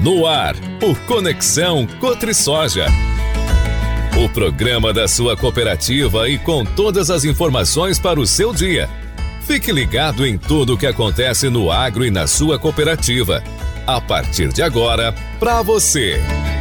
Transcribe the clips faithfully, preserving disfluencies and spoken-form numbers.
No ar, o Conexão Cotrisoja. O programa da sua cooperativa e com todas as informações para o seu dia. Fique ligado em tudo o que acontece no agro e na sua cooperativa. A partir de agora, para você.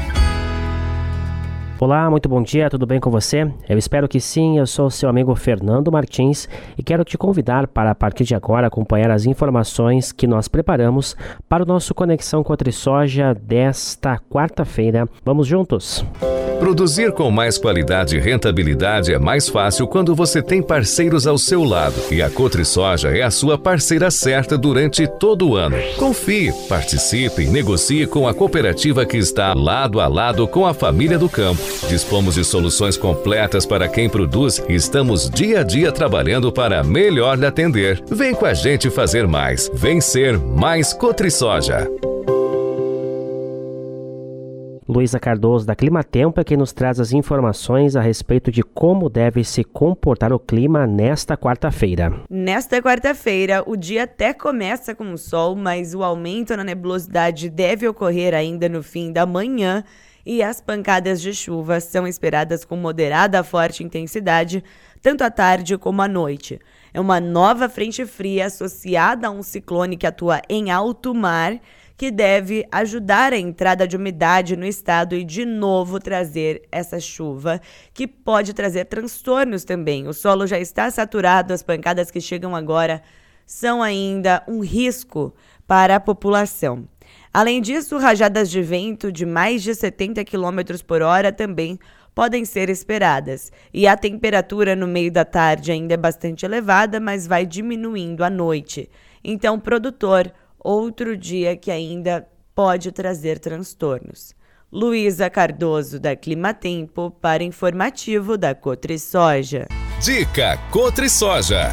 Olá, muito bom dia, tudo bem com você? Eu espero que sim, eu sou o seu amigo Fernando Martins e quero te convidar para, a partir de agora, acompanhar as informações que nós preparamos para o nosso Conexão Cotrisoja desta quarta-feira. Vamos juntos? Produzir com mais qualidade e rentabilidade é mais fácil quando você tem parceiros ao seu lado. E a Cotrisoja é a sua parceira certa durante todo o ano. Confie, participe e negocie com a cooperativa que está lado a lado com a família do campo. Dispomos de soluções completas para quem produz e estamos dia a dia trabalhando para melhor lhe atender. Vem com a gente fazer mais. Vem ser mais Cotrisoja. Luísa Cardoso, da Climatempo, é quem nos traz as informações a respeito de como deve se comportar o clima nesta quarta-feira. Nesta quarta-feira, o dia até começa com o sol, mas o aumento na nebulosidade deve ocorrer ainda no fim da manhã e as pancadas de chuva são esperadas com moderada a forte intensidade, tanto à tarde como à noite. É uma nova frente fria associada a um ciclone que atua em alto mar, que deve ajudar a entrada de umidade no estado e, de novo, trazer essa chuva, que pode trazer transtornos também. O solo já está saturado, as pancadas que chegam agora são ainda um risco para a população. Além disso, rajadas de vento de mais de setenta quilômetros por hora também podem ser esperadas. E a temperatura no meio da tarde ainda é bastante elevada, mas vai diminuindo à noite. Então, produtor, outro dia que ainda pode trazer transtornos. Luísa Cardoso, da Climatempo, para informativo da Cotrisoja. Dica Cotrisoja.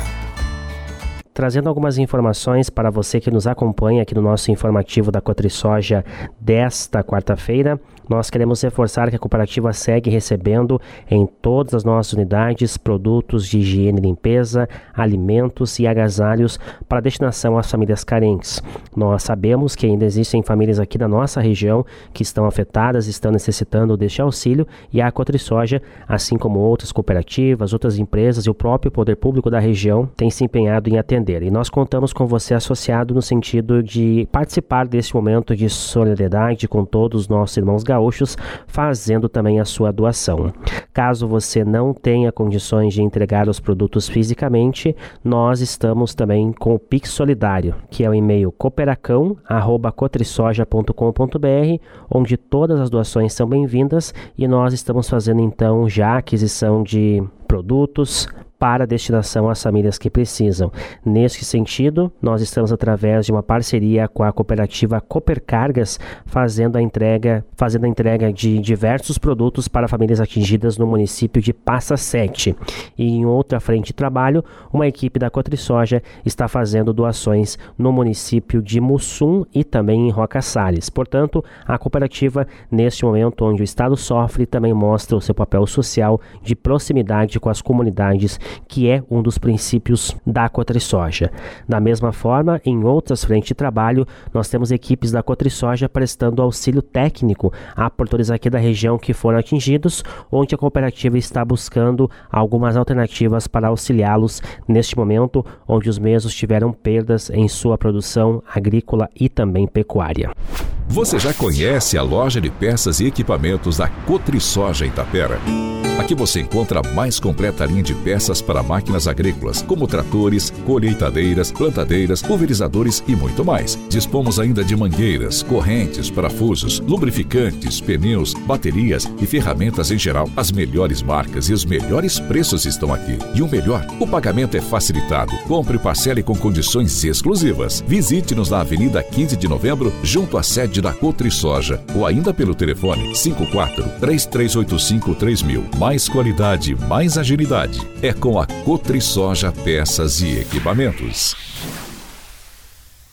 Trazendo algumas informações para você que nos acompanha aqui no nosso informativo da Cotrisoja desta quarta-feira. Nós queremos reforçar que a cooperativa segue recebendo em todas as nossas unidades produtos de higiene e limpeza, alimentos e agasalhos para destinação às famílias carentes. Nós sabemos que ainda existem famílias aqui da nossa região que estão afetadas, estão necessitando deste auxílio, e a Cotrisoja, assim como outras cooperativas, outras empresas e o próprio poder público da região, tem se empenhado em atender. E nós contamos com você associado no sentido de participar desse momento de solidariedade com todos os nossos irmãos gaúchos, fazendo também a sua doação. Caso você não tenha condições de entregar os produtos fisicamente, nós estamos também com o Pix Solidário, que é o e-mail cooperacão arroba cotrisoja ponto com ponto br, onde todas as doações são bem-vindas, e nós estamos fazendo então já a aquisição de produtos para destinação às famílias que precisam. Neste sentido, nós estamos através de uma parceria com a cooperativa Coopercargas, fazendo a entrega, fazendo a entrega de diversos produtos para famílias atingidas no município de Passa Sete. E em outra frente de trabalho, uma equipe da Cotrisoja está fazendo doações no município de Mussum e também em Roca Salles. Portanto, a cooperativa, neste momento onde o Estado sofre, também mostra o seu papel social de proximidade com as comunidades, que é um dos princípios da Cotrisoja. Da mesma forma, em outras frentes de trabalho, nós temos equipes da Cotrisoja prestando auxílio técnico a produtores aqui da região que foram atingidos, onde a cooperativa está buscando algumas alternativas para auxiliá-los neste momento, onde os mesmos tiveram perdas em sua produção agrícola e também pecuária. Você já conhece a loja de peças e equipamentos da Cotrisoja em Tapera? Aqui você encontra a mais completa linha de peças para máquinas agrícolas, como tratores, colheitadeiras, plantadeiras, pulverizadores e muito mais. Dispomos ainda de mangueiras, correntes, parafusos, lubrificantes, pneus, baterias e ferramentas em geral. As melhores marcas e os melhores preços estão aqui. E o melhor, o pagamento é facilitado. Compre e parcele com condições exclusivas. Visite-nos na Avenida quinze de Novembro, junto à sede da Cotrisoja, ou ainda pelo telefone cinco quatro, três três oito cinco, três mil. Mais qualidade, mais agilidade. É com a Cotrisoja Peças e Equipamentos.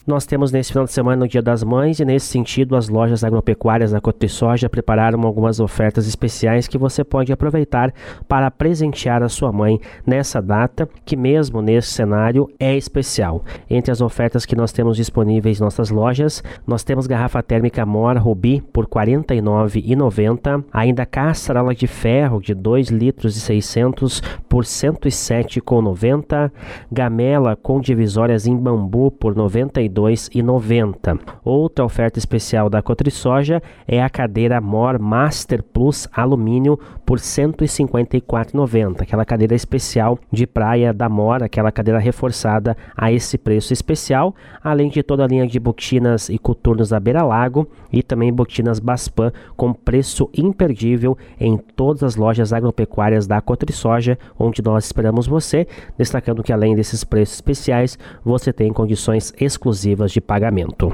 nós temos nesse final de semana o Dia das Mães e nesse sentido as lojas agropecuárias da Cotrisoja prepararam algumas ofertas especiais que você pode aproveitar para presentear a sua mãe nessa data, que mesmo nesse cenário é especial. Entre as ofertas que nós temos disponíveis em nossas lojas, nós temos garrafa térmica Mor Rubi por quarenta e nove reais e noventa centavos, ainda caçarola de ferro de dois litros e seiscentos por cento e sete reais e noventa centavos, gamela com divisórias em bambu por noventa e dois reais e noventa centavos. Outra oferta especial da Cotrisoja é a cadeira Mor Master Plus alumínio por cento e cinquenta e quatro reais e noventa centavos, aquela cadeira especial de praia da Mor, aquela cadeira reforçada a esse preço especial, além de toda a linha de botinas e coturnos da Beira Lago e também botinas Baspan com preço imperdível em todas as lojas agropecuárias da Cotrisoja, onde nós esperamos você, destacando que além desses preços especiais, você tem condições exclusivas de pagamento.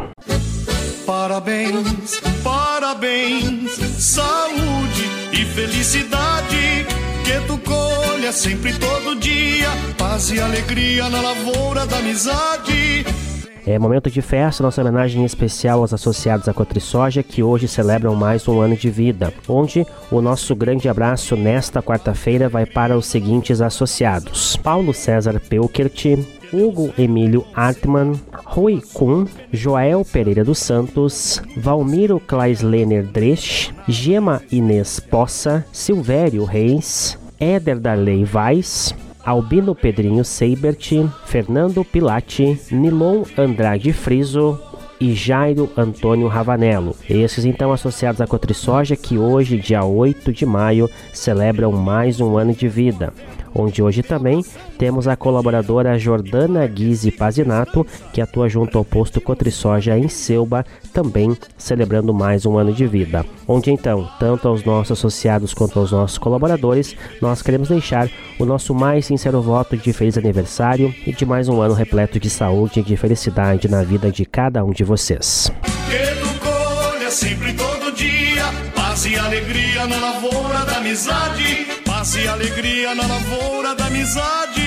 Parabéns, parabéns, saúde e felicidade, que tu colha sempre todo dia, paz e alegria na lavoura da amizade. É momento de festa, nossa homenagem especial aos associados à Cotrisoja, que hoje celebram mais um ano de vida, onde o nosso grande abraço nesta quarta-feira vai para os seguintes associados: Paulo César Peukert, Hugo Emílio Artmann, Rui Kuhn, Joel Pereira dos Santos, Valmiro Klaislener Dresch, Gema Inês Poça, Silvério Reis, Éder Darley Weiss, Albino Pedrinho Seibert, Fernando Pilati, Nilon Andrade Friso e Jairo Antônio Ravanello. Esses então associados à Cotrisoja, que hoje, dia oito de maio, celebram mais um ano de vida, onde hoje também temos a colaboradora Jordana Guise Pazinato, que atua junto ao posto Cotrisoja em Selba, também celebrando mais um ano de vida. Onde então, tanto aos nossos associados quanto aos nossos colaboradores, nós queremos deixar o nosso mais sincero voto de feliz aniversário e de mais um ano repleto de saúde e de felicidade na vida de cada um de vocês. Que tu colha sempre todo dia, paz e alegria na lavoura da amizade, paz e alegria na lavoura da amizade.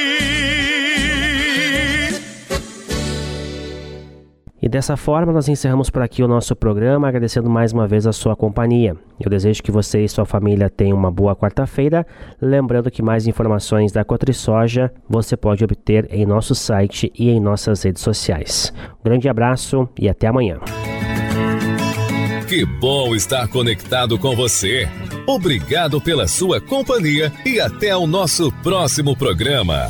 E dessa forma nós encerramos por aqui o nosso programa, agradecendo mais uma vez a sua companhia. Eu desejo que você e sua família tenham uma boa quarta-feira, lembrando que mais informações da Cotrisoja você pode obter em nosso site e em nossas redes sociais. Um grande abraço e até amanhã. Que bom estar conectado com você. Obrigado pela sua companhia e até o nosso próximo programa.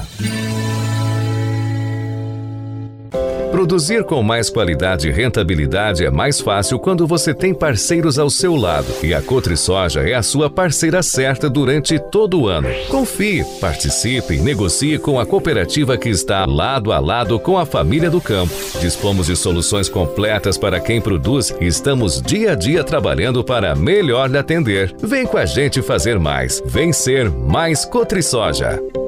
Produzir com mais qualidade e rentabilidade é mais fácil quando você tem parceiros ao seu lado. E a Cotrisoja é a sua parceira certa durante todo o ano. Confie, participe e negocie com a cooperativa que está lado a lado com a família do campo. Dispomos de soluções completas para quem produz e estamos dia a dia trabalhando para melhor lhe atender. Vem com a gente fazer mais. Vem ser mais Cotrisoja.